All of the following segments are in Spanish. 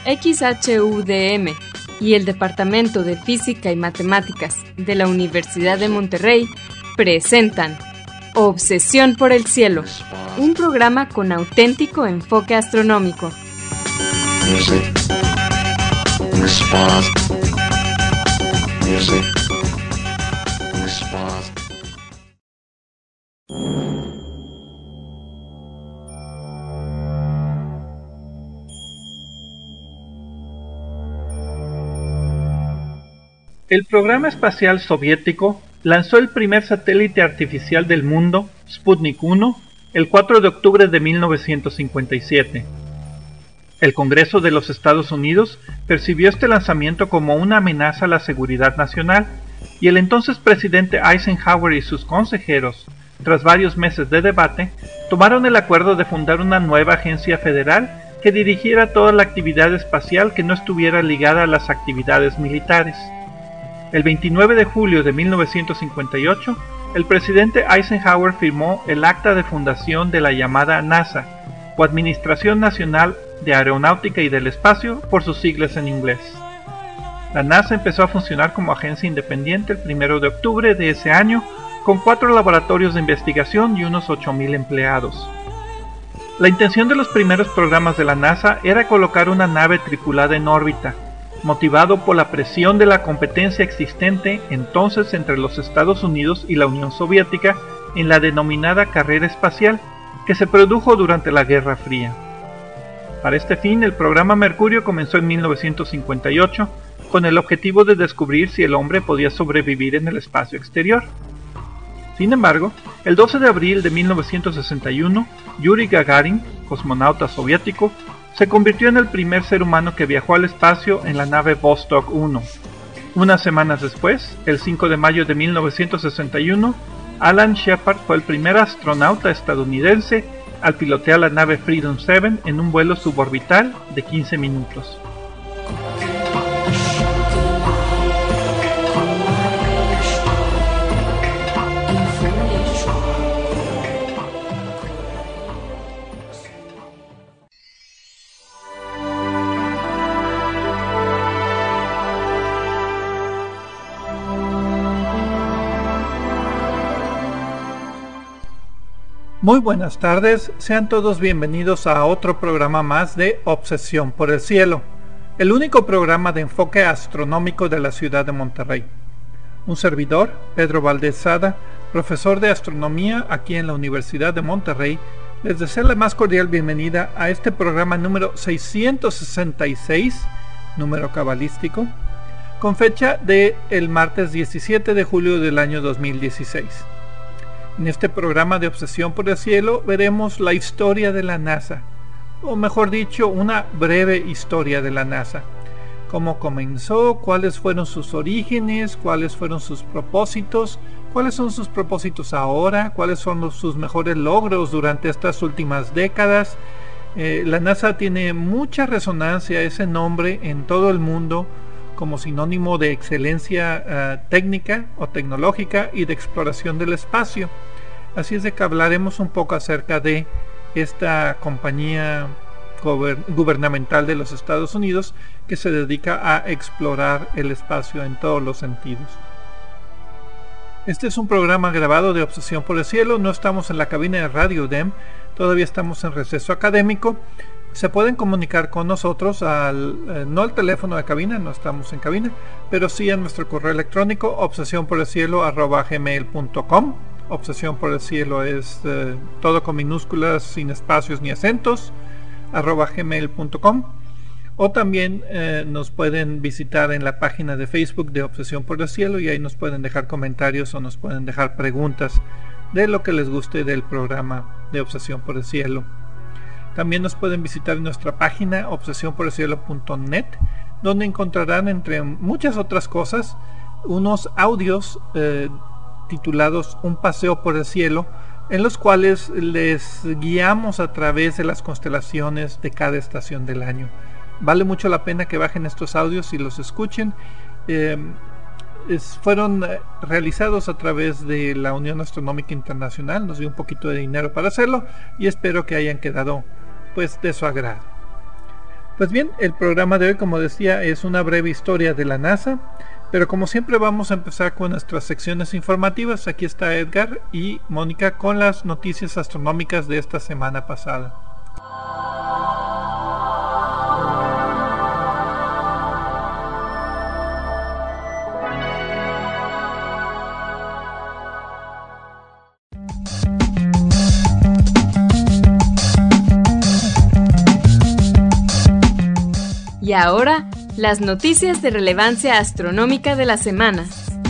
XHUDM y el Departamento de Física y Matemáticas de la Universidad de Monterrey presentan Obsesión por el Cielo, un programa con auténtico enfoque astronómico. El programa espacial soviético lanzó el primer satélite artificial del mundo, Sputnik 1, el 4 de octubre de 1957. El Congreso de los Estados Unidos percibió este lanzamiento como una amenaza a la seguridad nacional, y el entonces presidente Eisenhower y sus consejeros, tras varios meses de debate, tomaron el acuerdo de fundar una nueva agencia federal que dirigiera toda la actividad espacial que no estuviera ligada a las actividades militares. El 29 de julio de 1958, el presidente Eisenhower firmó el acta de fundación de la llamada NASA, o Administración Nacional de Aeronáutica y del Espacio, por sus siglas en inglés. La NASA empezó a funcionar como agencia independiente el 1 de octubre de ese año, con 4 laboratorios de investigación y unos 8,000 empleados. La intención de los primeros programas de la NASA era colocar una nave tripulada en órbita, motivado por la presión de la competencia existente entonces entre los Estados Unidos y la Unión Soviética en la denominada carrera espacial, que se produjo durante la Guerra Fría. Para este fin, el programa Mercurio comenzó en 1958, con el objetivo de descubrir si el hombre podía sobrevivir en el espacio exterior. Sin embargo, el 12 de abril de 1961, Yuri Gagarin, cosmonauta soviético, se convirtió en el primer ser humano que viajó al espacio en la nave Vostok 1. Unas semanas después, el 5 de mayo de 1961, Alan Shepard fue el primer astronauta estadounidense al pilotear la nave Freedom 7 en un vuelo suborbital de 15 minutos. Muy buenas tardes, sean todos bienvenidos a otro programa más de Obsesión por el Cielo, el único programa de enfoque astronómico de la ciudad de Monterrey. Un servidor, Pedro Valdez Sada, profesor de astronomía aquí en la Universidad de Monterrey, les desea la más cordial bienvenida a este programa número 666, número cabalístico, con fecha de el martes 17 de julio del año 2016. En este programa de Obsesión por el Cielo veremos la historia de la NASA, o mejor dicho, una breve historia de la NASA. Cómo comenzó, cuáles fueron sus orígenes, cuáles fueron sus propósitos, cuáles son sus propósitos ahora, cuáles son sus mejores logros durante estas últimas décadas. La NASA tiene mucha resonancia, ese nombre, en todo el mundo, como sinónimo de excelencia técnica o tecnológica y de exploración del espacio. Así es de que hablaremos un poco acerca de esta compañía gubernamental de los Estados Unidos que se dedica a explorar el espacio en todos los sentidos. Este es un programa grabado de Obsesión por el Cielo. No estamos en la cabina de Radio UDEM, todavía estamos en receso académico. Se pueden comunicar con nosotros no al teléfono de cabina, no estamos en cabina, pero sí a nuestro correo electrónico obsesionporelcielo@gmail.com. Obsesión por el Cielo es todo con minúsculas, sin espacios ni acentos, @gmail.com. O también nos pueden visitar en la página de Facebook de Obsesión por el Cielo, y ahí nos pueden dejar comentarios o nos pueden dejar preguntas de lo que les guste del programa de Obsesión por el Cielo. También nos pueden visitar en nuestra página obsesionporelcielo.net, donde encontrarán, entre muchas otras cosas, unos audios titulados Un paseo por el cielo, en los cuales les guiamos a través de las constelaciones de cada estación del año. Vale mucho la pena que bajen estos audios y los escuchen. Fueron realizados a través de la Unión Astronómica Internacional, nos dio un poquito de dinero para hacerlo y espero que hayan quedado pues de su agrado. Pues bien, el programa de hoy, como decía, es una breve historia de la NASA, pero como siempre vamos a empezar con nuestras secciones informativas. Aquí está Edgar y Mónica con las noticias astronómicas de esta semana pasada. Y ahora, las noticias de relevancia astronómica de la semana.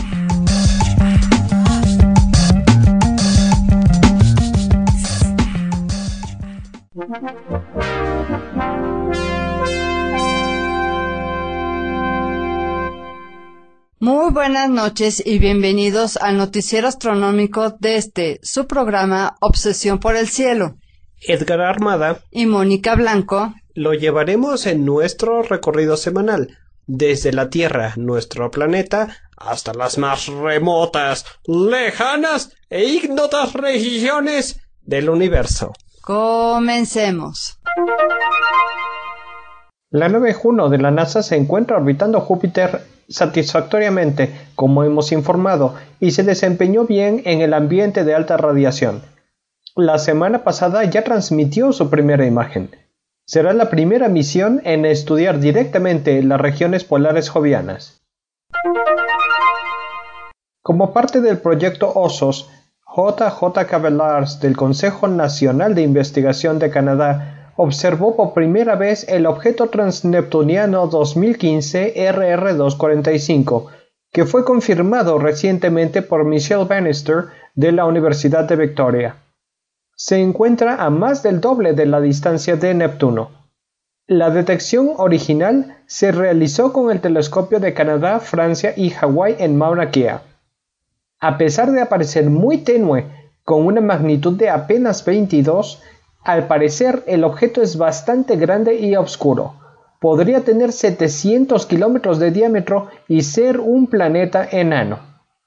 Muy buenas noches y bienvenidos al noticiero astronómico de su programa Obsesión por el Cielo. Edgar Armada y Mónica Blanco lo llevaremos en nuestro recorrido semanal, desde la Tierra, nuestro planeta, hasta las más remotas, lejanas e ignotas regiones del universo. Comencemos. La nave Juno de la NASA se encuentra orbitando Júpiter satisfactoriamente, como hemos informado, y se desempeñó bien en el ambiente de alta radiación. La semana pasada ya transmitió su primera imagen. Será la primera misión en estudiar directamente las regiones polares jovianas. Como parte del proyecto OSOS, J.J. Cavellars del Consejo Nacional de Investigación de Canadá observó por primera vez el objeto transneptuniano 2015 RR245, que fue confirmado recientemente por Michelle Bannister de la Universidad de Victoria. Se encuentra a más del doble de la distancia de Neptuno. La detección original se realizó con el telescopio de Canadá, Francia y Hawái en Mauna Kea. A pesar de aparecer muy tenue, con una magnitud de apenas 22, al parecer el objeto es bastante grande y oscuro. Podría tener 700 kilómetros de diámetro y ser un planeta enano.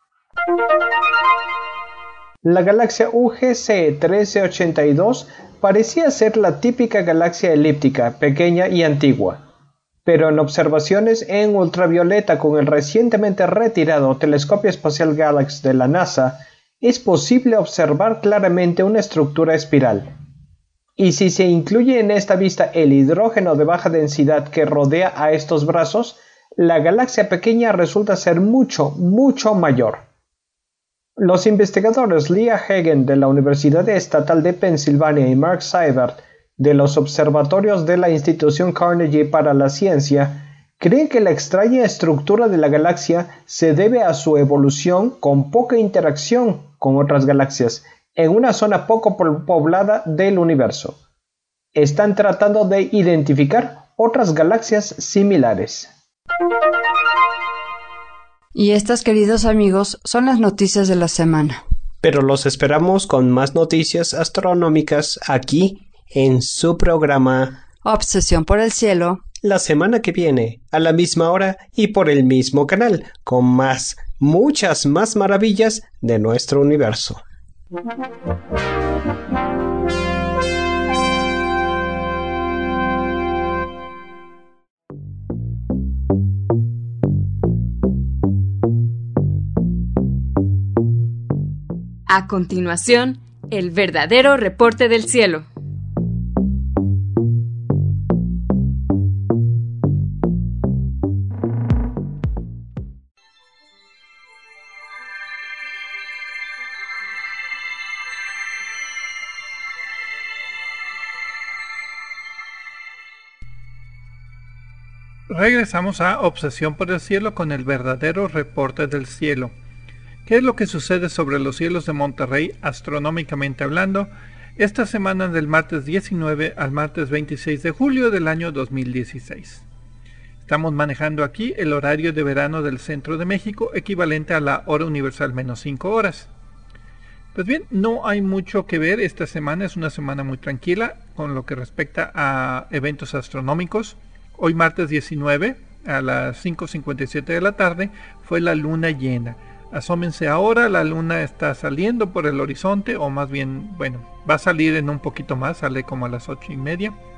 La galaxia UGC 1382 parecía ser la típica galaxia elíptica, pequeña y antigua, pero en observaciones en ultravioleta con el recientemente retirado Telescopio Espacial Galaxy de la NASA, es posible observar claramente una estructura espiral. Y si se incluye en esta vista el hidrógeno de baja densidad que rodea a estos brazos, la galaxia pequeña resulta ser mucho mayor. Los investigadores Leah Hagen de la Universidad Estatal de Pensilvania y Mark Seibert de los observatorios de la institución Carnegie para la Ciencia creen que la extraña estructura de la galaxia se debe a su evolución con poca interacción con otras galaxias en una zona poco poblada del universo. Están tratando de identificar otras galaxias similares. Y estas, queridos amigos, son las noticias de la semana. Pero los esperamos con más noticias astronómicas aquí en su programa Obsesión por el Cielo, la semana que viene, a la misma hora y por el mismo canal, con muchas más maravillas de nuestro universo. A continuación, el verdadero reporte del cielo. Regresamos a Obsesión por el Cielo con el verdadero reporte del cielo. ¿Qué es lo que sucede sobre los cielos de Monterrey astronómicamente hablando esta semana del martes 19 al martes 26 de julio del año 2016? Estamos manejando aquí el horario de verano del centro de México, equivalente a la hora universal menos 5 horas. Pues bien, no hay mucho que ver esta semana, es una semana muy tranquila con lo que respecta a eventos astronómicos. Hoy martes 19 a las 5:57 de la tarde fue la luna llena. Asómense ahora, la luna está saliendo por el horizonte, o más bien, bueno, va a salir en un poquito más, sale como a las 8:30.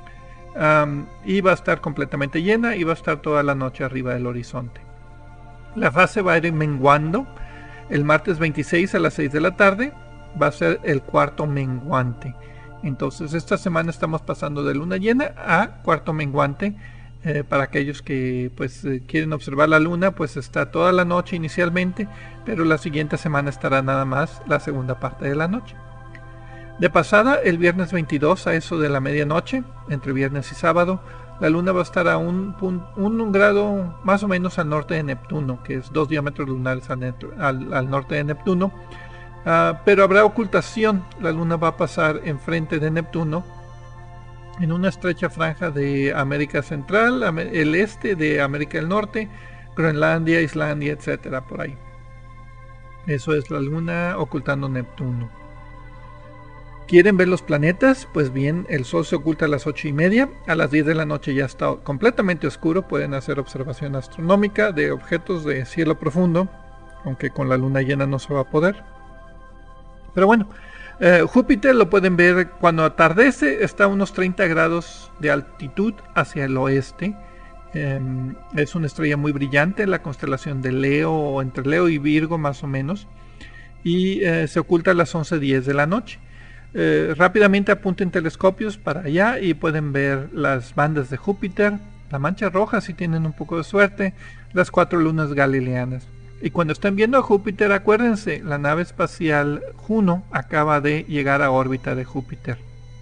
y va a estar completamente llena y va a estar toda la noche arriba del horizonte. La fase va a ir menguando. El martes 26 a las 6 de la tarde va a ser el cuarto menguante. Entonces esta semana estamos pasando de luna llena a cuarto menguante. Para aquellos que pues quieren observar la luna, pues está toda la noche inicialmente, pero la siguiente semana estará nada más la segunda parte de la noche. De pasada, el viernes 22 a eso de la medianoche, entre viernes y sábado, la luna va a estar a un grado más o menos al norte de Neptuno, que es 2 diámetros lunares al norte de Neptuno, pero habrá ocultación. La luna va a pasar enfrente de Neptuno en una estrecha franja de América Central, el este de América del Norte, Groenlandia, Islandia, etcétera, por ahí. Eso es la luna ocultando Neptuno. ¿Quieren ver los planetas? Pues bien, el Sol se oculta a las 8:30, a las 10 de la noche ya está completamente oscuro. Pueden hacer observación astronómica de objetos de cielo profundo, aunque con la luna llena no se va a poder. Pero bueno, Júpiter lo pueden ver cuando atardece, está a unos 30 grados de altitud hacia el oeste. Es una estrella muy brillante, la constelación de Leo, o entre Leo y Virgo más o menos, y se oculta a las 11:10 de la noche. Rápidamente apunten telescopios para allá y pueden ver las bandas de Júpiter, la mancha roja si tienen un poco de suerte, las 4 lunas galileanas. Y cuando estén viendo a Júpiter, acuérdense, la nave espacial Juno acaba de llegar a órbita de Júpiter.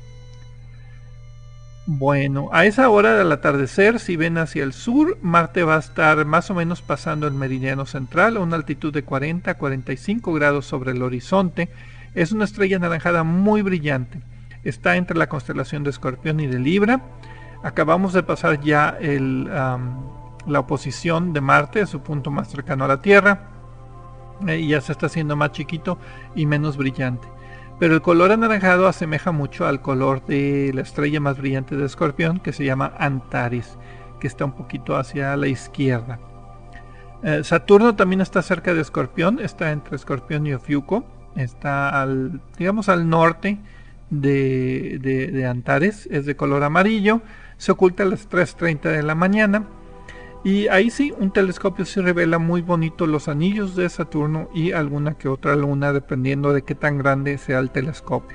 Bueno, a esa hora del atardecer, si ven hacia el sur, Marte va a estar más o menos pasando el meridiano central a una altitud de 40 a 45 grados sobre el horizonte. Es una estrella anaranjada muy brillante. Está entre la constelación de Escorpión y de Libra. Acabamos de pasar ya la oposición de Marte a su punto más cercano a la Tierra. Y ya se está haciendo más chiquito y menos brillante. Pero el color anaranjado asemeja mucho al color de la estrella más brillante de Escorpión, que se llama Antares, que está un poquito hacia la izquierda. Saturno también está cerca de Escorpión, está entre Escorpión y Ofiuco. Está digamos al norte de Antares, es de color amarillo, se oculta a las 3:30 de la mañana y ahí sí, un telescopio sí revela muy bonito los anillos de Saturno y alguna que otra luna, dependiendo de qué tan grande sea el telescopio.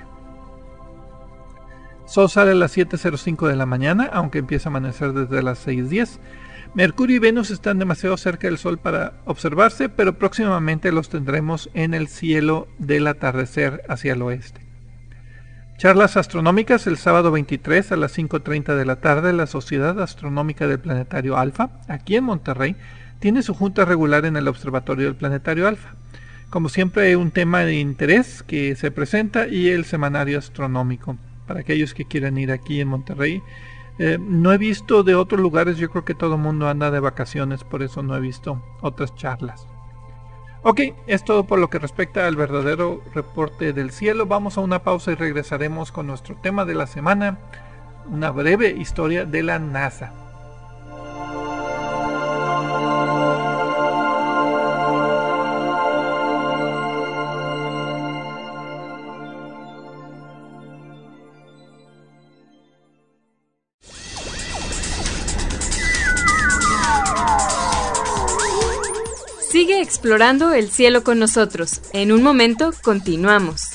Sol sale a las 7:05 de la mañana, aunque empieza a amanecer desde las 6:10. Mercurio y Venus están demasiado cerca del Sol para observarse, pero próximamente los tendremos en el cielo del atardecer hacia el oeste. Charlas astronómicas el sábado 23 a las 5:30 de la tarde. La Sociedad Astronómica del Planetario Alfa, aquí en Monterrey, tiene su junta regular en el Observatorio del Planetario Alfa. Como siempre hay un tema de interés que se presenta y el semanario astronómico. Para aquellos que quieran ir aquí en Monterrey, no he visto de otros lugares, yo creo que todo el mundo anda de vacaciones, por eso no he visto otras charlas. Ok, es todo por lo que respecta al verdadero reporte del cielo. Vamos a una pausa y regresaremos con nuestro tema de la semana, una breve historia de la NASA. Sigue explorando el cielo con nosotros. En un momento continuamos.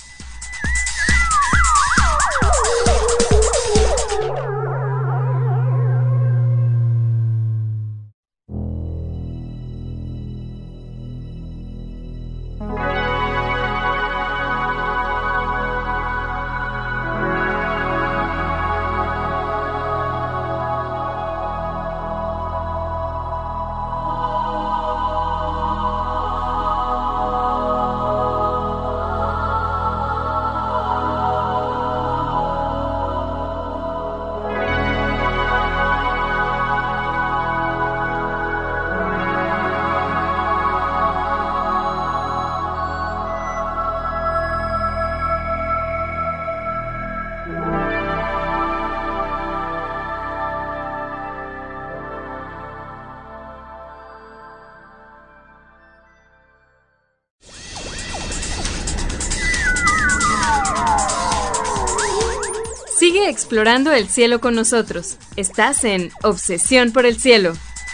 Sigue explorando el cielo con nosotros. Estás en Obsesión por el Cielo.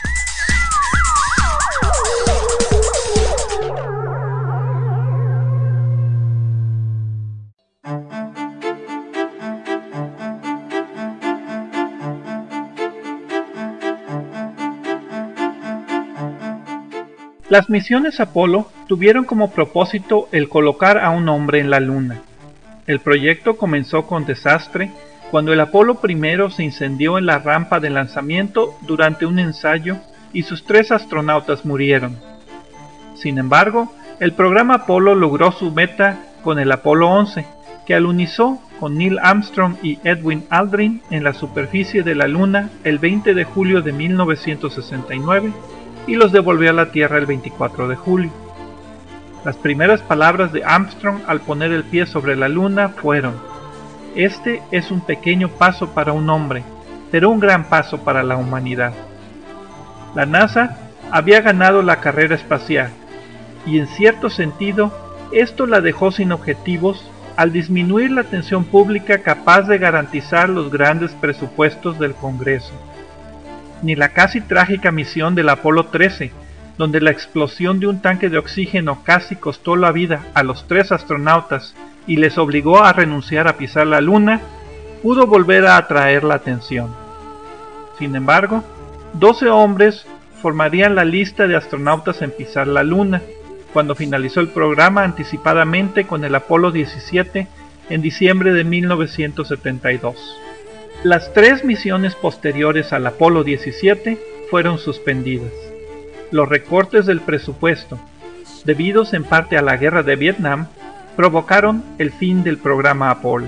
Las misiones Apolo tuvieron como propósito el colocar a un hombre en la Luna. El proyecto comenzó con desastre cuando el Apolo I se incendió en la rampa de lanzamiento durante un ensayo y sus 3 astronautas murieron. Sin embargo, el programa Apolo logró su meta con el Apolo 11, que alunizó con Neil Armstrong y Edwin Aldrin en la superficie de la Luna el 20 de julio de 1969 y los devolvió a la Tierra el 24 de julio. Las primeras palabras de Armstrong al poner el pie sobre la Luna fueron: "Este es un pequeño paso para un hombre, pero un gran paso para la humanidad". La NASA había ganado la carrera espacial, y en cierto sentido, esto la dejó sin objetivos al disminuir la atención pública capaz de garantizar los grandes presupuestos del Congreso. Ni la casi trágica misión del Apolo 13, donde la explosión de un tanque de oxígeno casi costó la vida a los 3 astronautas y les obligó a renunciar a pisar la Luna, pudo volver a atraer la atención. Sin embargo, 12 hombres formarían la lista de astronautas en pisar la Luna, cuando finalizó el programa anticipadamente con el Apolo 17 en diciembre de 1972. Las 3 misiones posteriores al Apolo 17 fueron suspendidas. Los recortes del presupuesto, debidos en parte a la guerra de Vietnam, provocaron el fin del programa Apolo.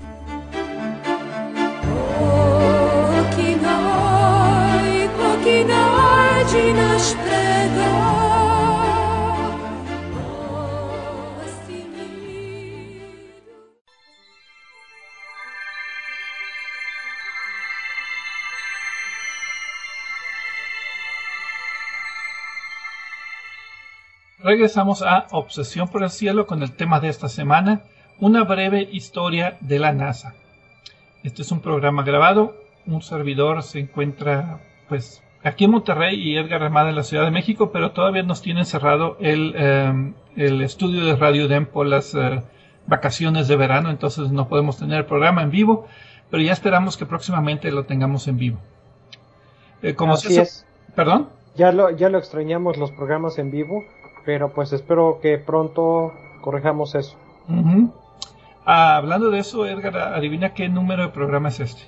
Regresamos a Obsesión por el Cielo con el tema de esta semana, una breve historia de la NASA. Este es un programa grabado, un servidor se encuentra pues aquí en Monterrey y Edgar Ramada en la Ciudad de México, pero todavía nos tienen cerrado el estudio de Radio DEM por las vacaciones de verano, entonces no podemos tener el programa en vivo, pero ya esperamos que próximamente lo tengamos en vivo. Así es. ¿Perdón? Ya lo extrañamos los programas en vivo, pero pues espero que pronto corrijamos eso. Uh-huh. Hablando de eso, Edgar, adivina qué número de programa es este.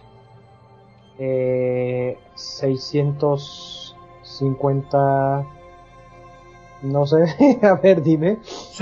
650... No sé, a ver, dime.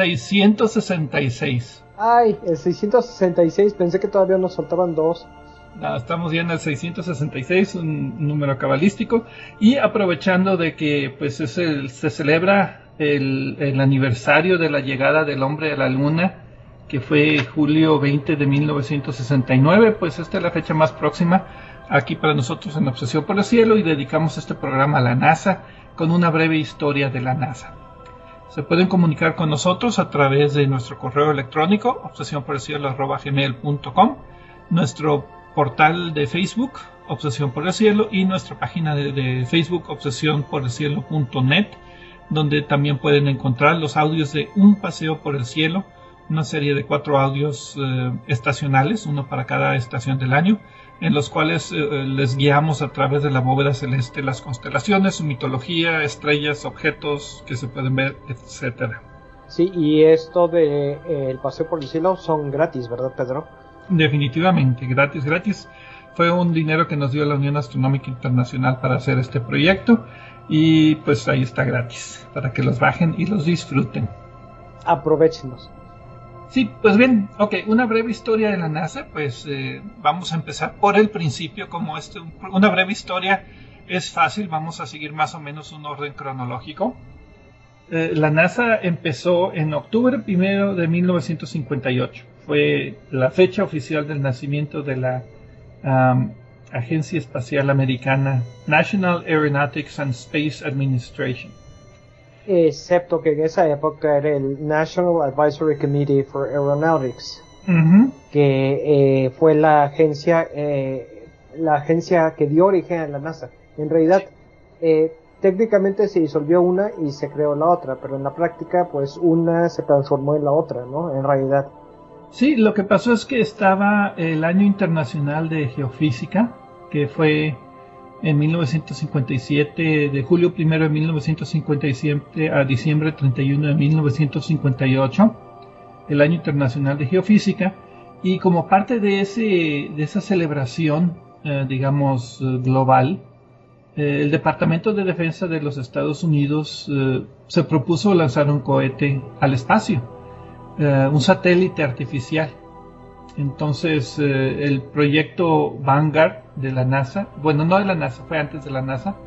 666. Ay, el 666, pensé que todavía nos faltaban 2. No, estamos ya en el 666, un número cabalístico, y aprovechando de que pues se celebra el aniversario de la llegada del hombre a la Luna, que fue julio 20 de 1969, pues esta es la fecha más próxima aquí para nosotros en Obsesión por el Cielo, y dedicamos este programa a la NASA con una breve historia de la NASA. Se pueden comunicar con nosotros a través de nuestro correo electrónico obsesionporelcielo@gmail.com, nuestro portal de Facebook Obsesión por el Cielo y nuestra página de Facebook obsesionporelcielo.net, donde también pueden encontrar los audios de Un Paseo por el Cielo, una serie de 4 audios estacionales, uno para cada estación del año, en los cuales les guiamos a través de la bóveda celeste las constelaciones, su mitología, estrellas, objetos que se pueden ver, etcétera. Sí, y esto de el Paseo por el Cielo son gratis, ¿verdad, Pedro? Definitivamente, gratis. Fue un dinero que nos dio la Unión Astronómica Internacional para hacer este proyecto, y pues ahí está gratis, para que los bajen y los disfruten. Aprovéchenlos. Sí, pues bien, ok, una breve historia de la NASA, pues vamos a empezar por el principio, como una breve historia es fácil, vamos a seguir más o menos un orden cronológico. La NASA empezó en octubre 1 de 1958, fue la fecha oficial del nacimiento de la Agencia Espacial Americana, National Aeronautics and Space Administration. Excepto que en esa época era el National Advisory Committee for Aeronautics. que fue la agencia que dio origen a la NASA. En realidad, técnicamente se disolvió una y se creó la otra, pero en la práctica, pues una se transformó en la otra, ¿no? En realidad. Sí, lo que pasó es que estaba el Año Internacional de Geofísica, que fue en 1957, de julio 1 de 1957 a diciembre 31 de 1958, el Año Internacional de Geofísica, y como parte de esa celebración, digamos, global, el Departamento de Defensa de los Estados Unidos se propuso lanzar un cohete al espacio, un satélite artificial. Entonces el proyecto Vanguard de la NASA, bueno, no de la NASA, fue antes de la NASA,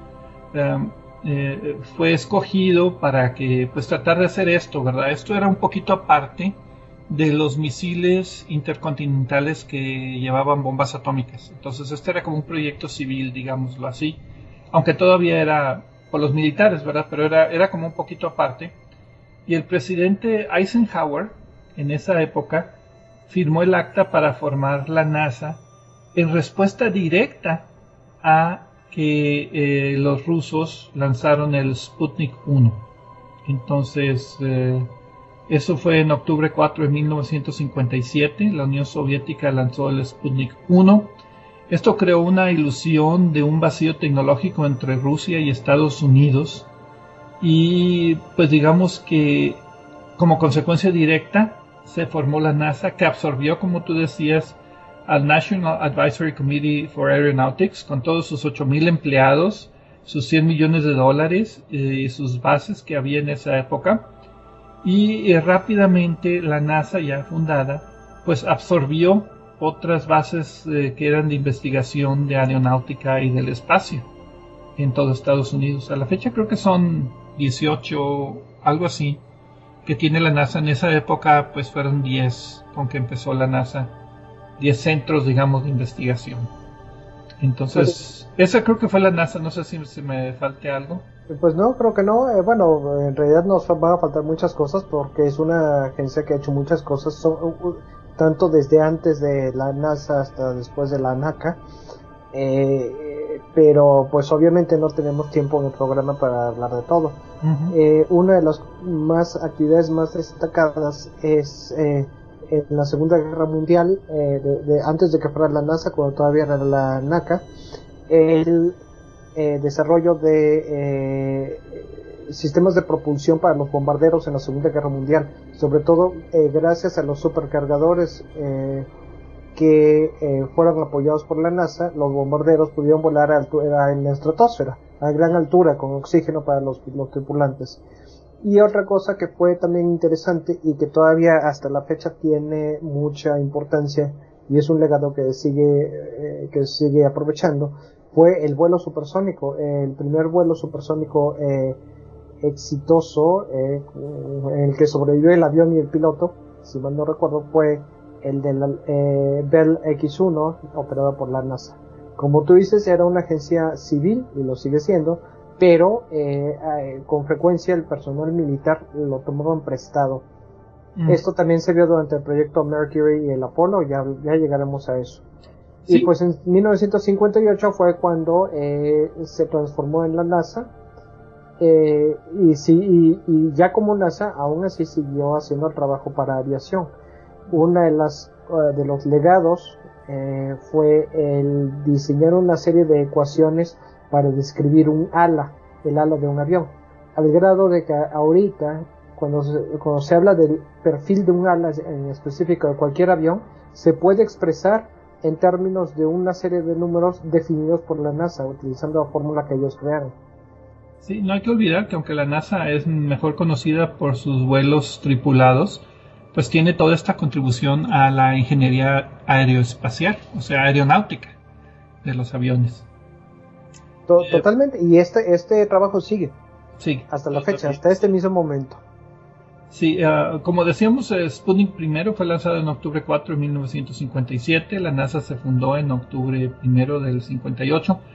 fue escogido para que pues tratar de hacer esto, ¿verdad? Esto era un poquito aparte de los misiles intercontinentales que llevaban bombas atómicas. Entonces este era como un proyecto civil, digámoslo así, aunque todavía era por los militares, ¿verdad? Pero era como un poquito aparte. Y el presidente Eisenhower, en esa época, firmó el acta para formar la NASA en respuesta directa a que los rusos lanzaron el Sputnik 1. Entonces, eso fue en octubre 4 de 1957. La Unión Soviética lanzó el Sputnik 1. Esto creó una ilusión de un vacío tecnológico entre Rusia y Estados Unidos. Y pues digamos que como consecuencia directa se formó la NASA, que absorbió, como tú decías, al National Advisory Committee for Aeronautics con todos sus 8,000 empleados, sus $100 millones y sus bases que había en esa época. Y rápidamente la NASA, ya fundada, pues absorbió otras bases que eran de investigación de aeronáutica y del espacio en todo Estados Unidos. A la fecha creo que son 18, algo así, que tiene la NASA. En esa época pues fueron 10 con que empezó la NASA, 10 centros, digamos, de investigación. Entonces, esa creo que fue la NASA. No sé si se me falte algo. Pues no, creo que no. Bueno, en realidad nos van a faltar muchas cosas porque es una agencia que ha hecho muchas cosas, tanto desde antes de la NASA hasta después de la NACA. Pero pues obviamente no tenemos tiempo en el programa para hablar de todo. Una de las actividades más destacadas es en la Segunda Guerra Mundial, antes de que fuera la NASA, cuando todavía era la NACA, el desarrollo de sistemas de propulsión para los bombarderos en la Segunda Guerra Mundial, sobre todo gracias a los supercargadores que fueron apoyados por la NASA. Los bombarderos pudieron volar en la estratosfera, a gran altura, con oxígeno para los tripulantes. Y otra cosa que fue también interesante y que todavía hasta la fecha tiene mucha importancia y es un legado que sigue aprovechando, fue el vuelo supersónico. El primer vuelo supersónico exitoso, en el que sobrevivió el avión y el piloto, si mal no recuerdo, fue el del Bell X-1, operado por la NASA. Como tú dices, era una agencia civil y lo sigue siendo, pero con frecuencia el personal militar lo tomaban prestado. Esto también se vio durante el proyecto Mercury y el Apolo, ya llegaremos a eso. Sí. Y pues en 1958 fue cuando se transformó en la NASA, y ya como NASA aún así siguió haciendo el trabajo para aviación. Una de los legados fue el diseñar una serie de ecuaciones para describir el ala de un avión, al grado de que ahorita cuando se habla del perfil de un ala en específico de cualquier avión, se puede expresar en términos de una serie de números definidos por la NASA utilizando la fórmula que ellos crearon. Sí, no hay que olvidar que aunque la NASA es mejor conocida por sus vuelos tripulados, pues tiene toda esta contribución a la ingeniería aeroespacial, o sea, aeronáutica de los aviones. Totalmente, y este trabajo sigue. Sí, hasta la fecha, hasta este mismo momento. Sí, como decíamos, Sputnik primero fue lanzado en octubre 4 de 1957, la NASA se fundó en octubre 1 del 58,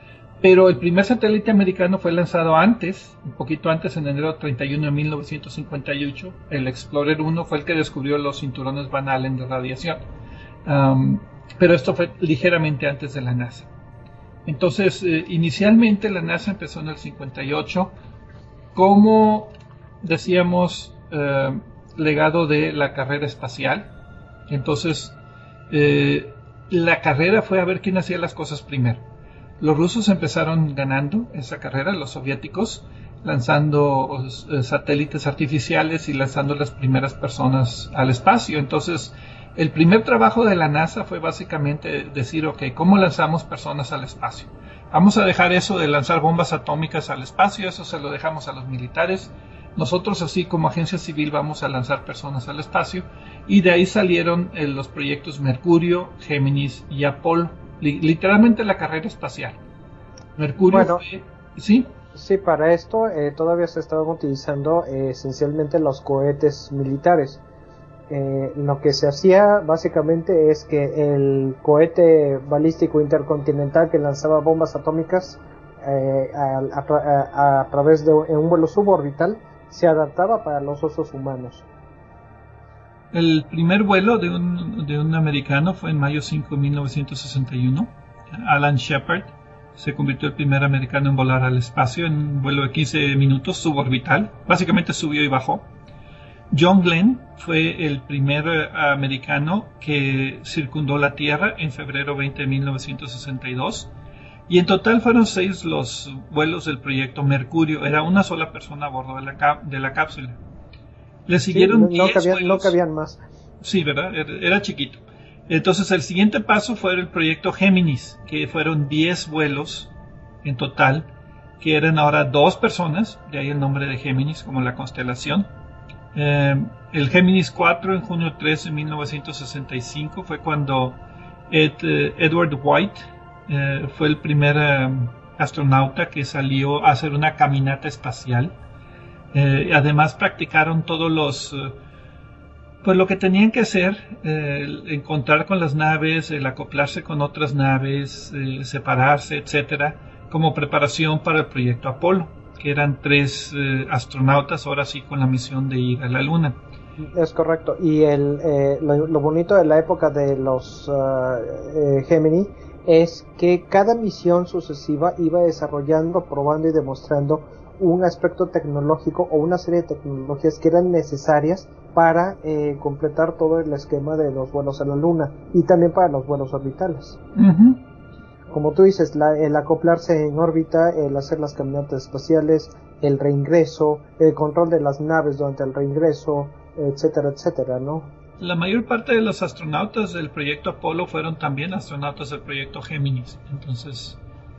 Pero el primer satélite americano fue lanzado antes, un poquito antes, en enero 31 de 1958. El Explorer 1 fue el que descubrió los cinturones Van Allen de radiación. Pero esto fue ligeramente antes de la NASA. Entonces, inicialmente la NASA empezó en el 58 como, decíamos, legado de la carrera espacial. Entonces, la carrera fue a ver quién hacía las cosas primero. Los rusos empezaron ganando esa carrera, los soviéticos, lanzando satélites artificiales y lanzando las primeras personas al espacio. Entonces, el primer trabajo de la NASA fue básicamente decir, ok, ¿cómo lanzamos personas al espacio? Vamos a dejar eso de lanzar bombas atómicas al espacio, eso se lo dejamos a los militares. Nosotros, así como agencia civil, vamos a lanzar personas al espacio. Y de ahí salieron los proyectos Mercurio, Géminis y Apolo. Literalmente la carrera espacial. Mercurio fue... ¿Sí? Sí, para esto todavía se estaban utilizando esencialmente los cohetes militares. Lo que se hacía básicamente es que el cohete balístico intercontinental que lanzaba bombas atómicas a través de un vuelo suborbital se adaptaba para los usos humanos. El primer vuelo de un americano fue en mayo 5 de 1961. Alan Shepard se convirtió el primer americano en volar al espacio en un vuelo de 15 minutos suborbital. Básicamente subió y bajó. John Glenn fue el primer americano que circundó la Tierra en febrero 20 de 1962. Y en total fueron 6 los vuelos del proyecto Mercurio. Era una sola persona a bordo de la cápsula. Le siguieron 10 vuelos. No cabían más. Sí, ¿verdad? Era chiquito. Entonces el siguiente paso fue el proyecto Géminis, que fueron 10 vuelos en total, que eran ahora 2 personas, de ahí el nombre de Géminis, como la constelación. El Géminis 4 en junio 3 de 1965 fue cuando Edward White fue el primer astronauta que salió a hacer una caminata espacial. Además practicaron todos los pues lo que tenían que hacer, encontrar con las naves, el acoplarse con otras naves, separarse, etcétera, como preparación para el proyecto Apolo, que eran 3 astronautas ahora sí con la misión de ir a la Luna. Es correcto, y lo bonito de la época de los Gemini es que cada misión sucesiva iba desarrollando, probando y demostrando un aspecto tecnológico o una serie de tecnologías que eran necesarias para completar todo el esquema de los vuelos a la Luna y también para los vuelos orbitales. Uh-huh. Como tú dices, el acoplarse en órbita, el hacer las caminatas espaciales, el reingreso, el control de las naves durante el reingreso, etcétera, etcétera, ¿no? La mayor parte de los astronautas del proyecto Apolo fueron también astronautas del proyecto Géminis. Entonces,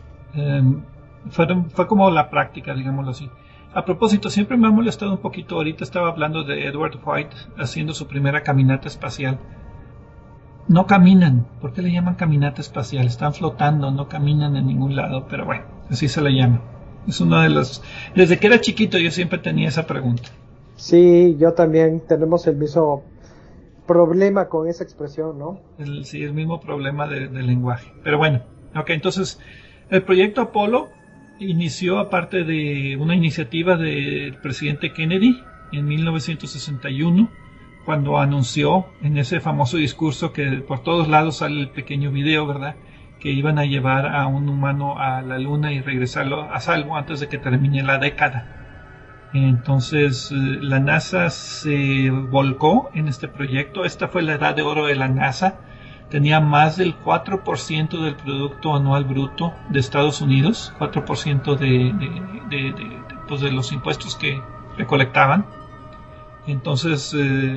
fue como la práctica, digámoslo así. A propósito, siempre me ha molestado un poquito. Ahorita estaba hablando de Edward White haciendo su primera caminata espacial. No caminan. ¿Por qué le llaman caminata espacial? Están flotando, no caminan en ningún lado. Pero bueno, así se le llama. Es uno de los... Desde que era chiquito yo siempre tenía esa pregunta. Sí, yo también. Tenemos el mismo problema con esa expresión, ¿no? Sí, el mismo problema de lenguaje. Pero bueno, ok, entonces el proyecto Apolo inició a parte de una iniciativa del presidente Kennedy en 1961, cuando anunció en ese famoso discurso que por todos lados sale el pequeño video, ¿verdad?, que iban a llevar a un humano a la Luna y regresarlo a salvo antes de que termine la década. Entonces la NASA se volcó en este proyecto. Esta fue la edad de oro de la NASA. Tenía más del 4% del Producto Anual Bruto de Estados Unidos, 4% de los impuestos que recolectaban. Entonces,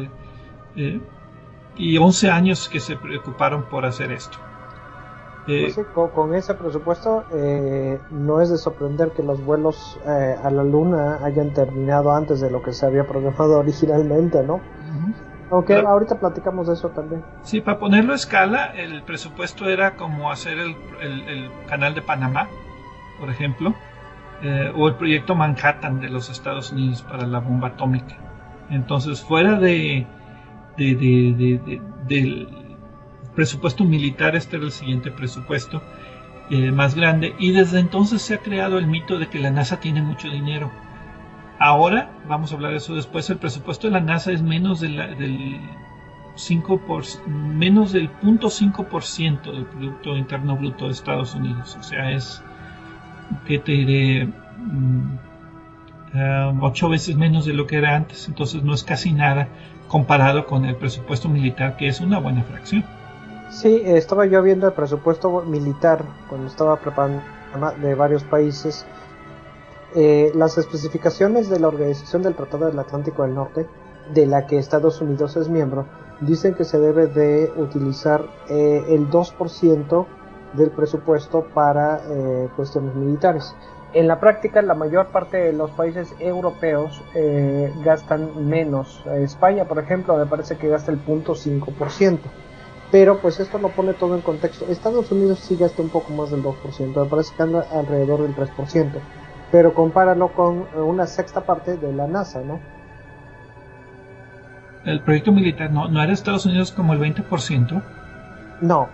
y 11 años que se preocuparon por hacer esto. Pues sí, con ese presupuesto no es de sorprender que los vuelos a la Luna hayan terminado antes de lo que se había programado originalmente, ¿no? Uh-huh. Aunque ahorita platicamos de eso también. Sí, para ponerlo a escala, el presupuesto era como hacer el canal de Panamá, por ejemplo, o el proyecto Manhattan de los Estados Unidos para la bomba atómica. Entonces, fuera del presupuesto militar, este era el siguiente presupuesto. más grande, y desde entonces se ha creado el mito de que la NASA tiene mucho dinero. Ahora, vamos a hablar de eso después, el presupuesto de la NASA es menos del 0.5% del Producto Interno Bruto de Estados Unidos. O sea, es, ¿qué te diré? 8 veces menos de lo que era antes. Entonces no es casi nada comparado con el presupuesto militar, que es una buena fracción. Sí, estaba yo viendo el presupuesto militar cuando estaba preparando de varios países. Las especificaciones de la Organización del Tratado del Atlántico del Norte, de la que Estados Unidos es miembro, dicen que se debe de utilizar el 2% del presupuesto para cuestiones militares. En la práctica, la mayor parte de los países europeos gastan menos. España, por ejemplo, me parece que gasta el 0.5%. Pero pues esto lo pone todo en contexto. Estados Unidos sí gasta un poco más del 2%, me parece que anda alrededor del 3%. Pero compáralo con una sexta parte de la NASA, ¿no? El proyecto militar, ¿no era Estados Unidos como el 20%? No.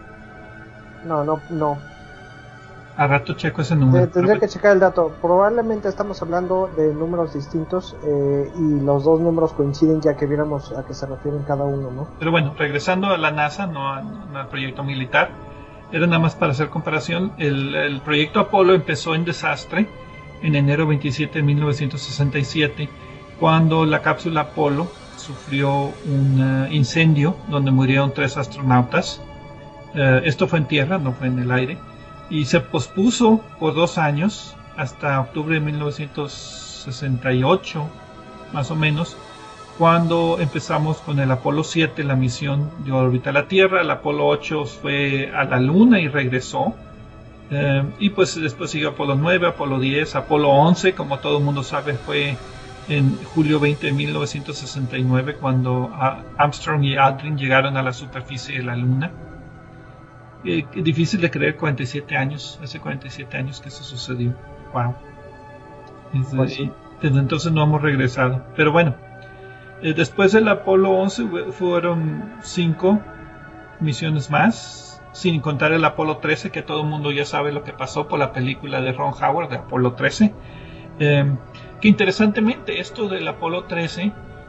A rato checo ese número. Tendría que checar el dato. Probablemente estamos hablando de números distintos y los dos números coinciden, ya que viéramos a qué se refieren cada uno, ¿no? Pero bueno, regresando a la NASA, no al proyecto militar, era nada más para hacer comparación. El proyecto Apolo empezó en desastre en enero 27 de 1967, cuando la cápsula Apolo sufrió un incendio donde murieron 3 astronautas. Esto fue en tierra, no fue en el aire, y se pospuso por 2 años hasta octubre de 1968, más o menos, cuando empezamos con el Apolo 7, la misión de órbita a la Tierra. El Apolo 8 fue a la Luna y regresó. Y pues después siguió Apolo 9, Apolo 10, Apolo 11, como todo el mundo sabe, fue en julio 20 de 1969 cuando Armstrong y Aldrin llegaron a la superficie de la Luna. Difícil de creer, 47 años, hace 47 años que eso sucedió. Wow. Desde entonces no hemos regresado. Pero bueno, después del Apolo 11 fueron 5 misiones más, sin contar el Apolo 13, que todo el mundo ya sabe lo que pasó por la película de Ron Howard de Apolo 13. Que interesantemente esto del Apolo 13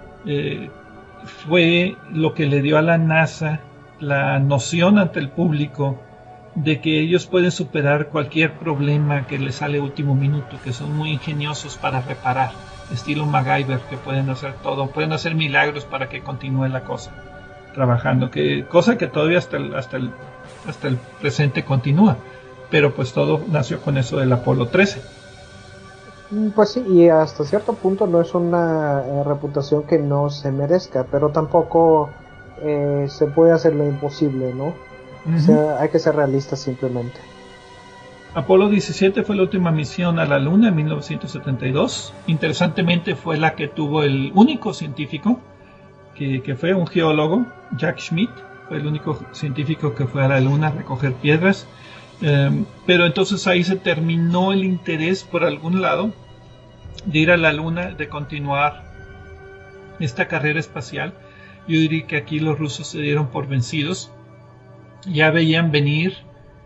fue lo que le dio a la NASA la noción ante el público de que ellos pueden superar cualquier problema que les sale último minuto, que son muy ingeniosos para reparar, estilo MacGyver, que pueden hacer todo, pueden hacer milagros para que continúe la cosa trabajando, cosa que todavía hasta el presente continúa, pero pues todo nació con eso del Apolo 13. Pues sí, y hasta cierto punto no es una reputación que no se merezca, pero tampoco se puede hacer lo imposible, ¿no? O sea, hay que ser realistas simplemente. Apolo 17 fue la última misión a la Luna en 1972. Interesantemente fue la que tuvo el único científico que fue un geólogo, Jack Schmitt, fue el único científico que fue a la Luna a recoger piedras. Pero entonces ahí se terminó el interés por algún lado de ir a la Luna, de continuar esta carrera espacial. Yo diría que aquí los rusos se dieron por vencidos. Ya veían venir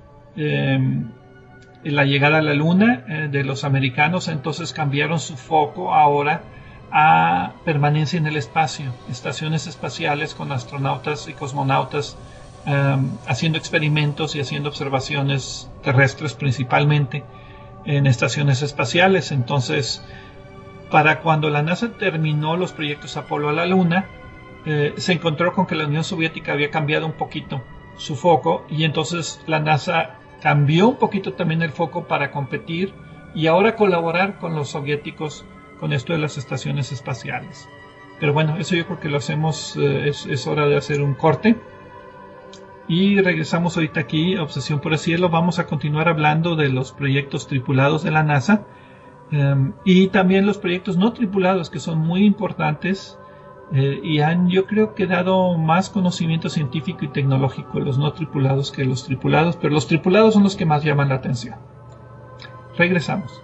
la llegada a la Luna de los americanos, entonces cambiaron su foco ahora a permanencia en el espacio, estaciones espaciales con astronautas y cosmonautas haciendo experimentos y haciendo observaciones terrestres principalmente en estaciones espaciales. Entonces, para cuando la NASA terminó los proyectos Apolo a la Luna, se encontró con que la Unión Soviética había cambiado un poquito su foco, y entonces la NASA cambió un poquito también el foco para competir y ahora colaborar con los soviéticos con esto de las estaciones espaciales. Pero bueno, eso yo creo que lo hacemos, es hora de hacer un corte. Y regresamos ahorita aquí a Obsesión por el Cielo. Vamos a continuar hablando de los proyectos tripulados de la NASA y también los proyectos no tripulados, que son muy importantes y han, yo creo, que dado más conocimiento científico y tecnológico los no tripulados que los tripulados, pero los tripulados son los que más llaman la atención. Regresamos.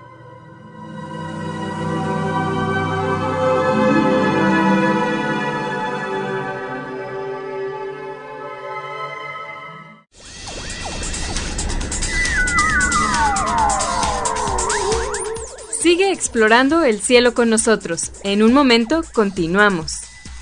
Sigue explorando el cielo con nosotros. En un momento continuamos.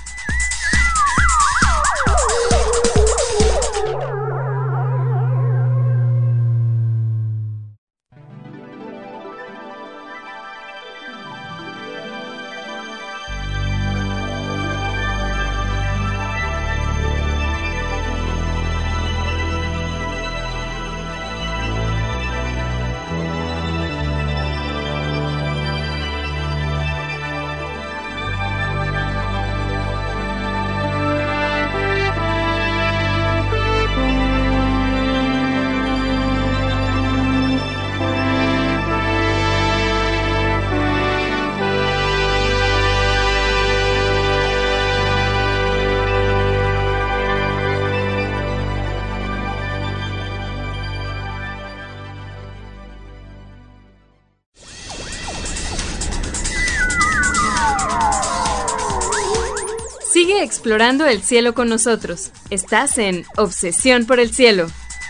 Sigue explorando el cielo con nosotros. Estás en Obsesión por el Cielo.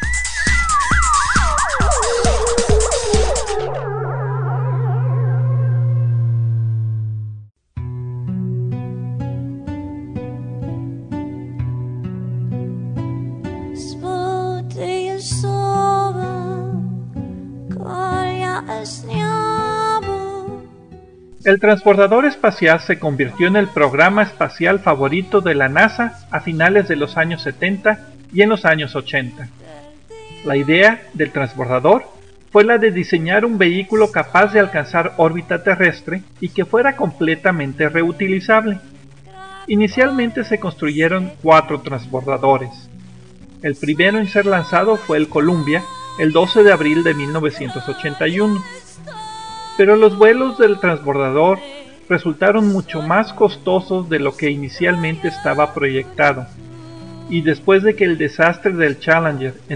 El transbordador espacial se convirtió en el programa espacial favorito de la NASA a finales de los años 70 y en los años 80. La idea del transbordador fue la de diseñar un vehículo capaz de alcanzar órbita terrestre y que fuera completamente reutilizable. Inicialmente se construyeron 4 transbordadores. El primero en ser lanzado fue el Columbia, el 12 de abril de 1981. Pero los vuelos del transbordador resultaron mucho más costosos de lo que inicialmente estaba proyectado, y después de que el desastre del Challenger en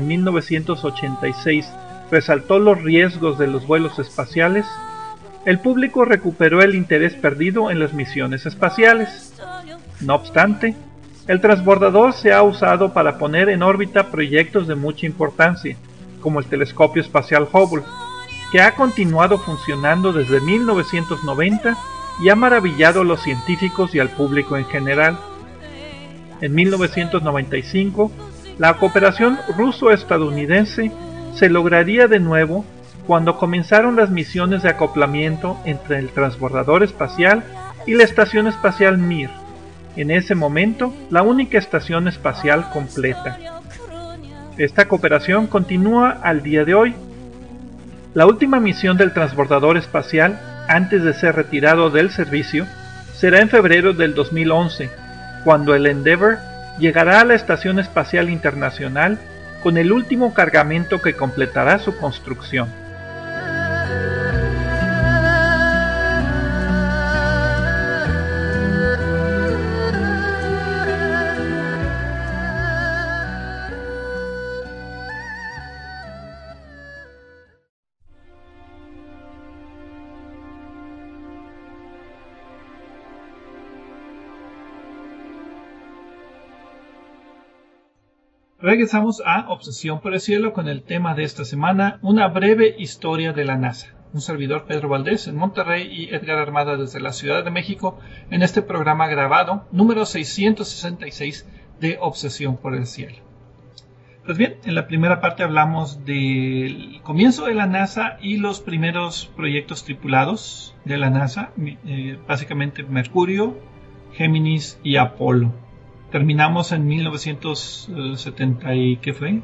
1986 resaltó los riesgos de los vuelos espaciales, el público recuperó el interés perdido en las misiones espaciales. No obstante, el transbordador se ha usado para poner en órbita proyectos de mucha importancia, como el telescopio espacial Hubble, que ha continuado funcionando desde 1990 y ha maravillado a los científicos y al público en general. En 1995, la cooperación ruso-estadounidense se lograría de nuevo cuando comenzaron las misiones de acoplamiento entre el transbordador espacial y la estación espacial Mir, en ese momento la única estación espacial completa. Esta cooperación continúa al día de hoy. La última misión del transbordador espacial, antes de ser retirado del servicio, será en febrero del 2011, cuando el Endeavour llegará a la Estación Espacial Internacional con el último cargamento que completará su construcción. Regresamos a Obsesión por el Cielo con el tema de esta semana, una breve historia de la NASA. Un servidor, Pedro Valdés, en Monterrey, y Edgar Armada desde la Ciudad de México, en este programa grabado, número 666 de Obsesión por el Cielo. Pues bien, en la primera parte hablamos del comienzo de la NASA y los primeros proyectos tripulados de la NASA, básicamente Mercurio, Géminis y Apolo. Terminamos en 1970 y ¿qué fue?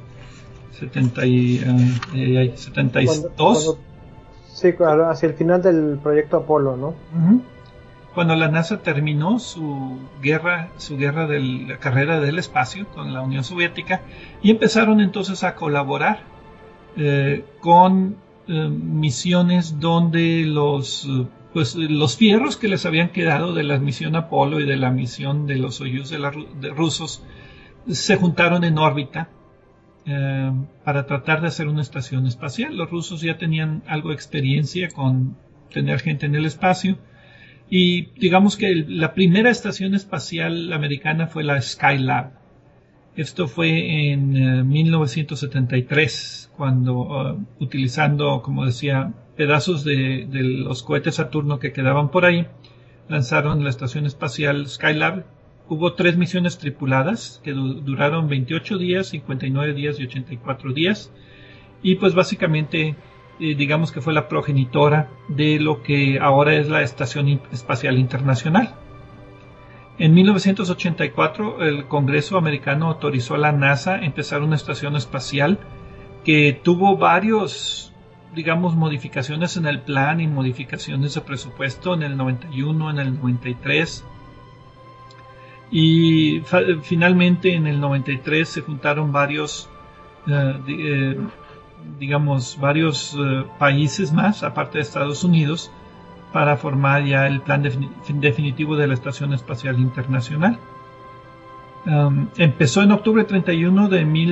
72. Sí, hacia el final del proyecto Apolo, ¿no? Cuando la NASA terminó su guerra de la carrera del espacio con la Unión Soviética, y empezaron entonces a colaborar con misiones donde los fierros que les habían quedado de la misión Apolo y de la misión de los Soyuz de rusos se juntaron en órbita para tratar de hacer una estación espacial. Los rusos ya tenían algo de experiencia con tener gente en el espacio, y digamos que la primera estación espacial americana fue la Skylab. Esto fue en 1973, cuando utilizando, como decía, pedazos de los cohetes Saturno que quedaban por ahí, lanzaron la estación espacial Skylab. Hubo 3 misiones tripuladas que duraron 28 días, 59 días y 84 días. Y pues básicamente digamos que fue la progenitora de lo que ahora es la Estación Espacial Internacional. En 1984 el Congreso americano autorizó a la NASA a empezar una estación espacial que tuvo varios, digamos, modificaciones en el plan y modificaciones de presupuesto en el 91, en el 93. Y finalmente en el 93 se juntaron varios países más, aparte de Estados Unidos, para formar ya el plan definitivo de la Estación Espacial Internacional. Empezó en octubre 31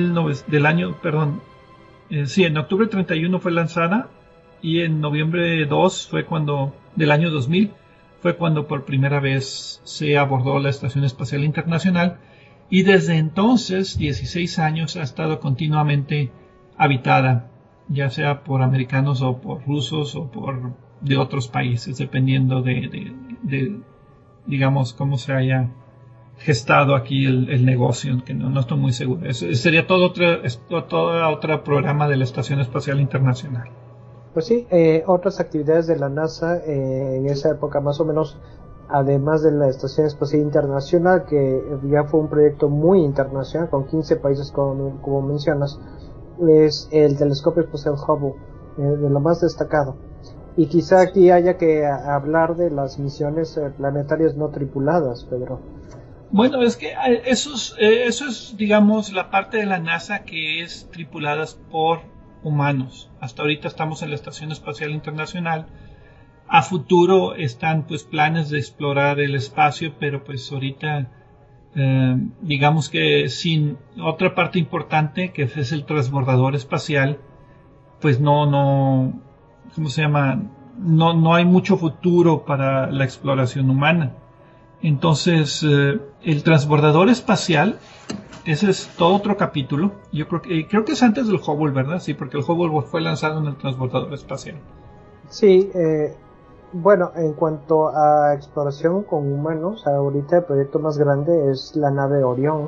en octubre 31 fue lanzada, y en noviembre 2 del año 2000 fue cuando por primera vez se abordó la Estación Espacial Internacional, y desde entonces, 16 años, ha estado continuamente habitada, ya sea por americanos o por rusos o de otros países, dependiendo de digamos, cómo se haya gestado aquí el negocio, que no estoy muy seguro. Sería todo otro programa de la Estación Espacial Internacional. Pues sí, otras actividades de la NASA en esa época más o menos, además de la Estación Espacial Internacional, que ya fue un proyecto muy internacional con 15 países como mencionas, es el telescopio espacial Hubble, de lo más destacado. Y quizá aquí haya que hablar de las misiones planetarias no tripuladas, Pedro. Bueno, es que eso es, digamos, la parte de la NASA que es tripuladas por humanos. Hasta ahorita estamos en la Estación Espacial Internacional. A futuro están pues planes de explorar el espacio, pero pues ahorita digamos que sin otra parte importante, que es el transbordador espacial, pues no ¿cómo se llama? No hay mucho futuro para la exploración humana. Entonces, el transbordador espacial, ese es todo otro capítulo. Yo creo que es antes del Hubble, ¿verdad? Sí, porque el Hubble fue lanzado en el transbordador espacial. Sí, bueno, en cuanto a exploración con humanos, ahorita el proyecto más grande es la nave Orión,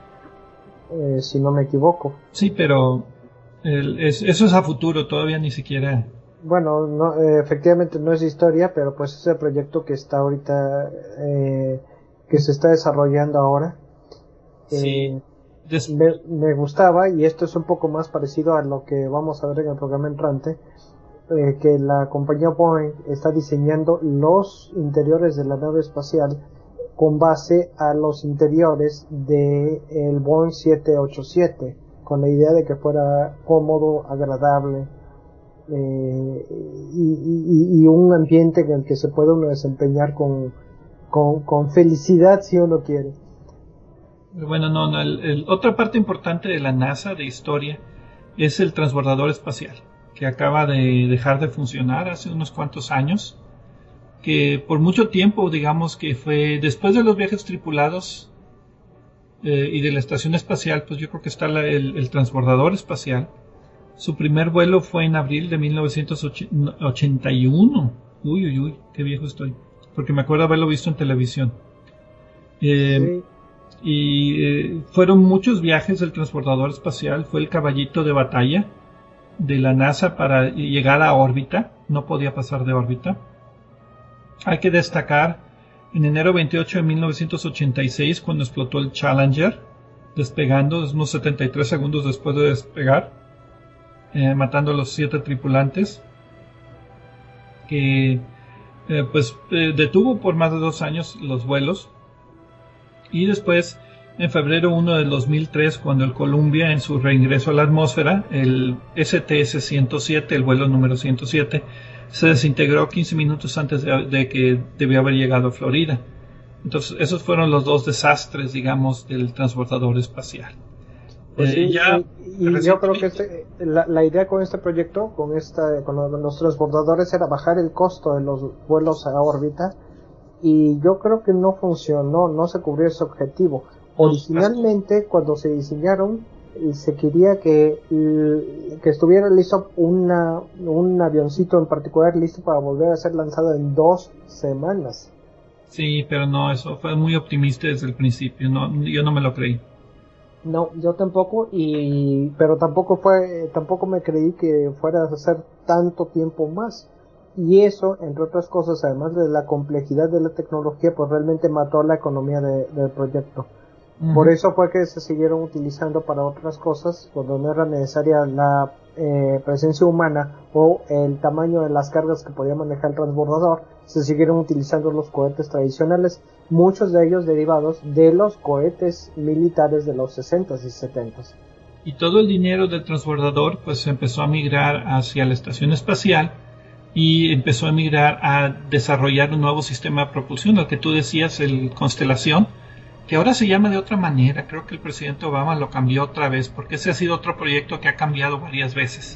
si no me equivoco. Sí, pero eso es a futuro, todavía ni siquiera. Bueno, no, efectivamente no es historia, pero pues es el proyecto que está ahorita, que se está desarrollando ahora. Sí. Me gustaba, y esto es un poco más parecido a lo que vamos a ver en el programa entrante, que la compañía Boeing está diseñando los interiores de la nave espacial con base a los interiores del Boeing 787, con la idea de que fuera cómodo, agradable, y un ambiente en el que se pueda uno desempeñar con felicidad si uno quiere. Bueno, otra parte importante de la NASA de historia es el transbordador espacial, que acaba de dejar de funcionar hace unos cuantos años, que por mucho tiempo, digamos que fue después de los viajes tripulados y de la estación espacial, pues yo creo que está el transbordador espacial. Su primer vuelo fue en abril de 1981. Uy, qué viejo estoy, porque me acuerdo haberlo visto en televisión. Sí. Y fueron muchos viajes del transbordador espacial. Fue el caballito de batalla de la NASA para llegar a órbita. No podía pasar de órbita. Hay que destacar en enero 28 de 1986, cuando explotó el Challenger, despegando unos 73 segundos después de despegar, matando a los 7 tripulantes, que detuvo por más de 2 años los vuelos. Y después, en febrero 1 del 2003, cuando el Columbia, en su reingreso a la atmósfera, el STS-107, el vuelo número 107, se desintegró 15 minutos antes de que debió haber llegado a Florida. Entonces, esos fueron los 2 desastres, digamos, del transbordador espacial. Pues sí, y yo creo que la idea con este proyecto, con los transbordadores, era bajar el costo de los vuelos a órbita, y yo creo que no funcionó, no se cubrió ese objetivo. Originalmente, cuando se diseñaron, se quería que estuviera listo un avioncito en particular listo para volver a ser lanzado en 2 semanas. Sí, pero no, eso fue muy optimista desde el principio. No, yo no me lo creí. No, yo tampoco, pero tampoco me creí que fuera a hacer tanto tiempo más. Y eso, entre otras cosas, además de la complejidad de la tecnología, pues realmente mató la economía del proyecto. Uh-huh. Por eso fue que se siguieron utilizando para otras cosas, cuando no era necesaria la presencia humana o el tamaño de las cargas que podía manejar el transbordador. Se siguieron utilizando los cohetes tradicionales, muchos de ellos derivados de los cohetes militares de los 60s y 70s. Y todo el dinero del transbordador pues empezó a migrar hacia la estación espacial y empezó a migrar a desarrollar un nuevo sistema de propulsión, al que tú decías, el Constelación, que ahora se llama de otra manera. Creo que el presidente Obama lo cambió otra vez, porque ese ha sido otro proyecto que ha cambiado varias veces.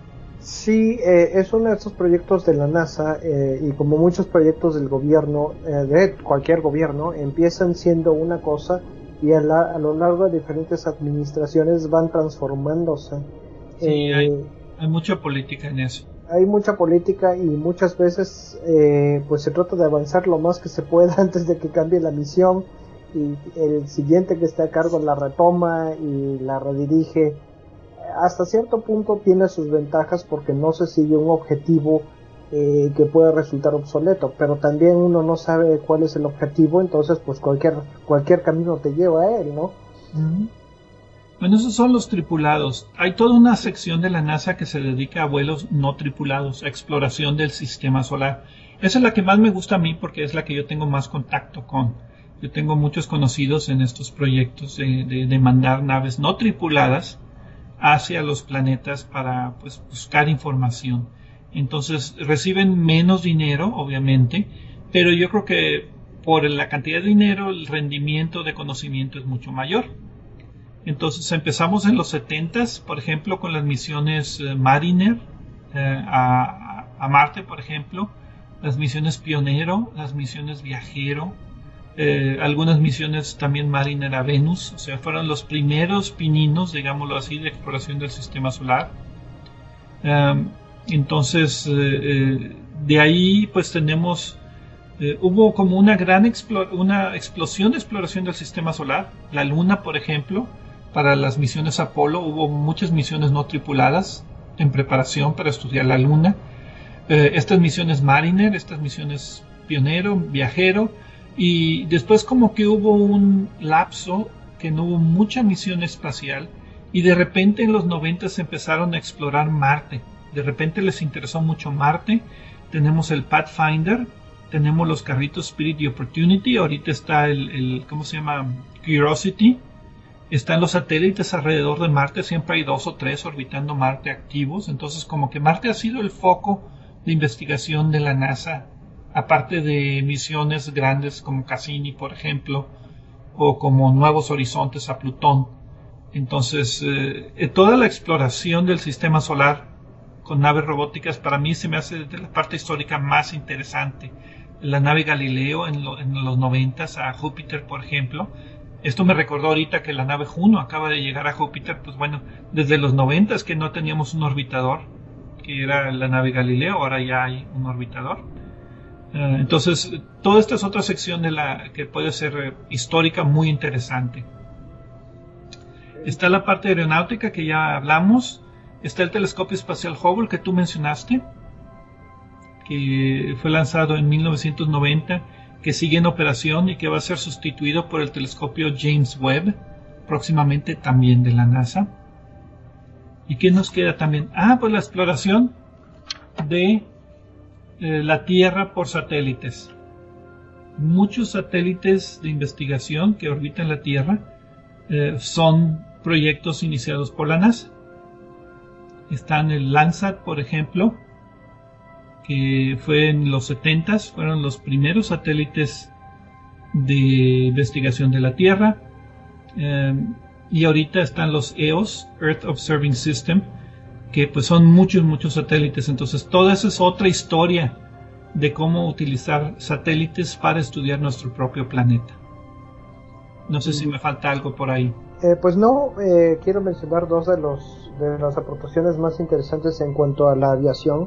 Sí, es uno de estos proyectos de la NASA, y como muchos proyectos del gobierno, de cualquier gobierno, empiezan siendo una cosa y a lo largo de diferentes administraciones van transformándose. Sí, hay mucha política en eso. Hay mucha política y muchas veces pues se trata de avanzar lo más que se pueda antes de que cambie la misión, y el siguiente que esté a cargo la retoma y la redirige. Hasta cierto punto tiene sus ventajas porque no se sigue un objetivo que puede resultar obsoleto, pero también uno no sabe cuál es el objetivo, entonces pues cualquier camino te lleva a él, ¿no? Uh-huh. Bueno, esos son los tripulados. Hay toda una sección de la NASA que se dedica a vuelos no tripulados, a exploración del sistema solar. Esa es la que más me gusta a mí porque es la que yo tengo más contacto con. Yo tengo muchos conocidos en estos proyectos de mandar naves no tripuladas hacia los planetas para pues buscar información. Entonces reciben menos dinero, obviamente, pero yo creo que por la cantidad de dinero el rendimiento de conocimiento es mucho mayor. Entonces empezamos en los 70s, por ejemplo, con las misiones Mariner a Marte, por ejemplo, las misiones Pionero, las misiones Viajero, algunas misiones también Mariner a Venus. O sea, fueron los primeros pininos, digámoslo así, de exploración del sistema solar. Entonces, de ahí pues tenemos, hubo como una gran explosión de exploración del sistema solar. La Luna, por ejemplo, para las misiones Apolo, hubo muchas misiones no tripuladas en preparación para estudiar la Luna. Estas misiones Mariner, estas misiones Pionero, Viajero, y después como que hubo un lapso que no hubo mucha misión espacial, y de repente en los 90 se empezaron a explorar Marte. De repente les interesó mucho Marte. Tenemos el Pathfinder, tenemos los carritos Spirit y Opportunity, ahorita está el ¿cómo se llama? Curiosity. Están los satélites alrededor de Marte, siempre hay 2 o 3 orbitando Marte activos. Entonces como que Marte ha sido el foco de investigación de la NASA, aparte de misiones grandes como Cassini, por ejemplo, o como Nuevos Horizontes a Plutón. Entonces toda la exploración del sistema solar con naves robóticas para mí se me hace de la parte histórica más interesante. La nave Galileo en los 90s a Júpiter, por ejemplo. Esto me recordó ahorita que la nave Juno acaba de llegar a Júpiter. Pues bueno, desde los 90s que no teníamos un orbitador, que era la nave Galileo, ahora ya hay un orbitador. Entonces, toda esta es otra sección que puede ser histórica muy interesante. Está la parte aeronáutica que ya hablamos. Está el telescopio espacial Hubble que tú mencionaste, que fue lanzado en 1990, que sigue en operación y que va a ser sustituido por el telescopio James Webb, próximamente también de la NASA. ¿Y qué nos queda también? Pues la exploración de la Tierra por satélites. Muchos satélites de investigación que orbitan la Tierra son proyectos iniciados por la NASA. Están el Landsat, por ejemplo, que fue en los 70s, fueron los primeros satélites de investigación de la Tierra. Y ahorita están los EOS, Earth Observing System, que pues son muchos satélites. Entonces toda esa es otra historia de cómo utilizar satélites para estudiar nuestro propio planeta. No sé si me falta algo por ahí. Pues no, quiero mencionar dos de las aportaciones más interesantes en cuanto a la aviación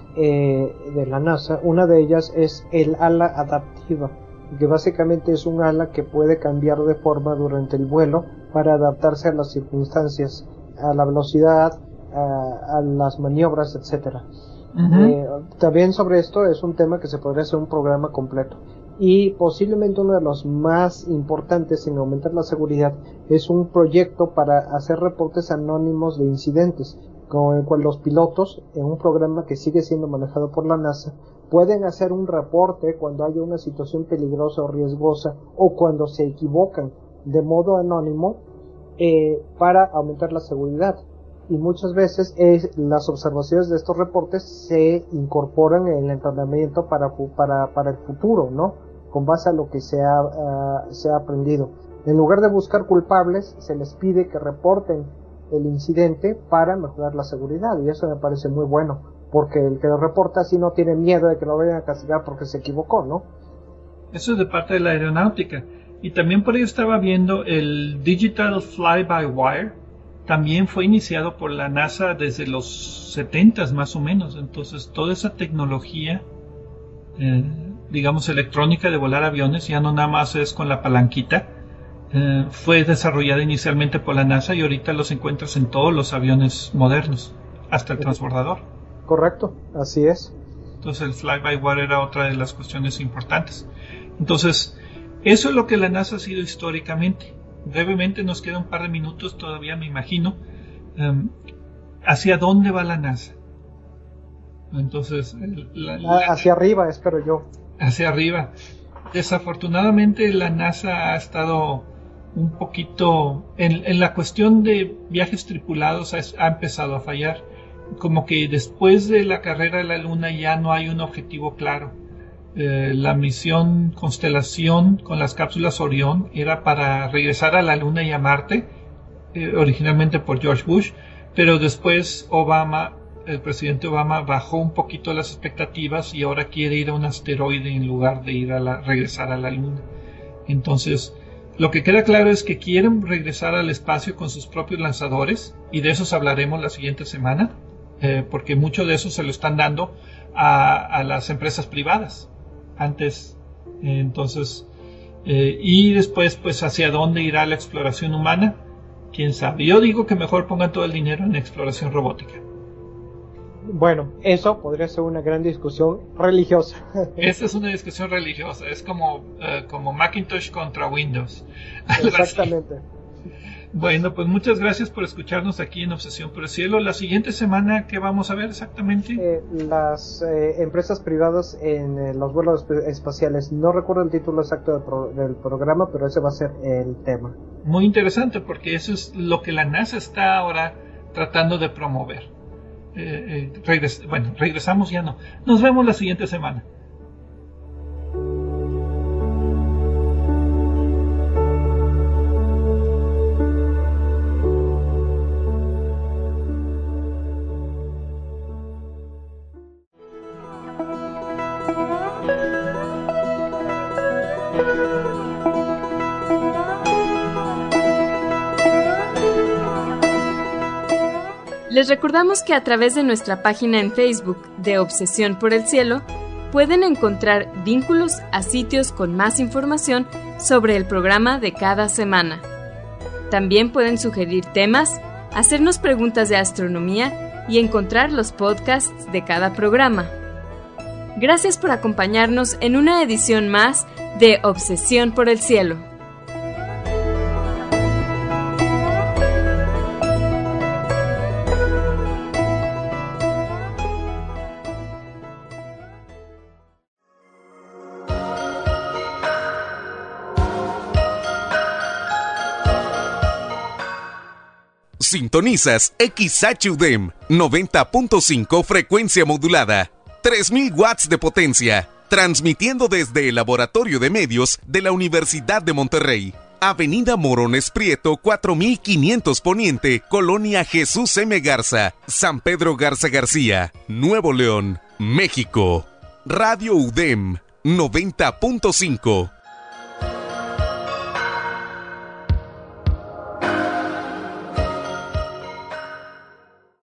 de la NASA. Una de ellas es el ala adaptiva, que básicamente es un ala que puede cambiar de forma durante el vuelo para adaptarse a las circunstancias, a la velocidad, a las maniobras, etcétera. También sobre esto es un tema que se podría hacer un programa completo. Y posiblemente uno de los más importantes en aumentar la seguridad es un proyecto para hacer reportes anónimos de incidentes, con el cual los pilotos, en un programa que sigue siendo manejado por la NASA, pueden hacer un reporte cuando haya una situación peligrosa o riesgosa, o cuando se equivocan de modo anónimo, para aumentar la seguridad. Y muchas veces las observaciones de estos reportes se incorporan en el entrenamiento para el futuro, ¿no? Con base a lo que se ha aprendido. En lugar de buscar culpables, se les pide que reporten el incidente para mejorar la seguridad, y eso me parece muy bueno, porque el que lo reporta así no tiene miedo de que lo vayan a castigar porque se equivocó, ¿no? Eso es de parte de la aeronáutica. Y también por ahí estaba viendo el Digital Fly-by-Wire. También fue iniciado por la NASA desde los 70s más o menos. Entonces toda esa tecnología, digamos electrónica de volar aviones, ya no nada más es con la palanquita, fue desarrollada inicialmente por la NASA y ahorita los encuentras en todos los aviones modernos, hasta el transbordador. Correcto, así es. Entonces el fly-by-wire era otra de las cuestiones importantes. Entonces eso es lo que la NASA ha sido históricamente. Brevemente, nos queda un par de minutos todavía, me imagino. ¿Hacia dónde va la NASA? Entonces, hacia arriba, espero yo. Hacia arriba. Desafortunadamente, la NASA ha estado un poquito en la cuestión de viajes tripulados, ha empezado a fallar. Como que después de la carrera de la Luna ya no hay un objetivo claro. La misión Constelación con las cápsulas Orión era para regresar a la Luna y a Marte, originalmente por George Bush, pero después el presidente Obama bajó un poquito las expectativas y ahora quiere ir a un asteroide en lugar de regresar a la Luna. Entonces, lo que queda claro es que quieren regresar al espacio con sus propios lanzadores, y de esos hablaremos la siguiente semana, porque mucho de eso se lo están dando a las empresas privadas. Antes, entonces, y después, pues, hacia dónde irá la exploración humana, quién sabe. Yo digo que mejor pongan todo el dinero en exploración robótica. Bueno, eso podría ser una gran discusión religiosa. Esa es una discusión religiosa, es como Macintosh contra Windows. Exactamente. Bueno, pues muchas gracias por escucharnos aquí en Obsesión por el Cielo. La siguiente semana, ¿qué vamos a ver exactamente? Las empresas privadas en los vuelos espaciales. No recuerdo el título exacto del programa, pero ese va a ser el tema. Muy interesante, porque eso es lo que la NASA está ahora tratando de promover. Regresamos ya no. Nos vemos la siguiente semana. Les recordamos que a través de nuestra página en Facebook de Obsesión por el Cielo pueden encontrar vínculos a sitios con más información sobre el programa de cada semana. También pueden sugerir temas, hacernos preguntas de astronomía y encontrar los podcasts de cada programa. Gracias por acompañarnos en una edición más de Obsesión por el Cielo. Sintonizas XHUDEM 90.5 frecuencia modulada, 3000 watts de potencia, transmitiendo desde el Laboratorio de Medios de la Universidad de Monterrey. Avenida Morones Prieto 4500 Poniente, Colonia Jesús M. Garza, San Pedro Garza García, Nuevo León, México. Radio UDEM 90.5.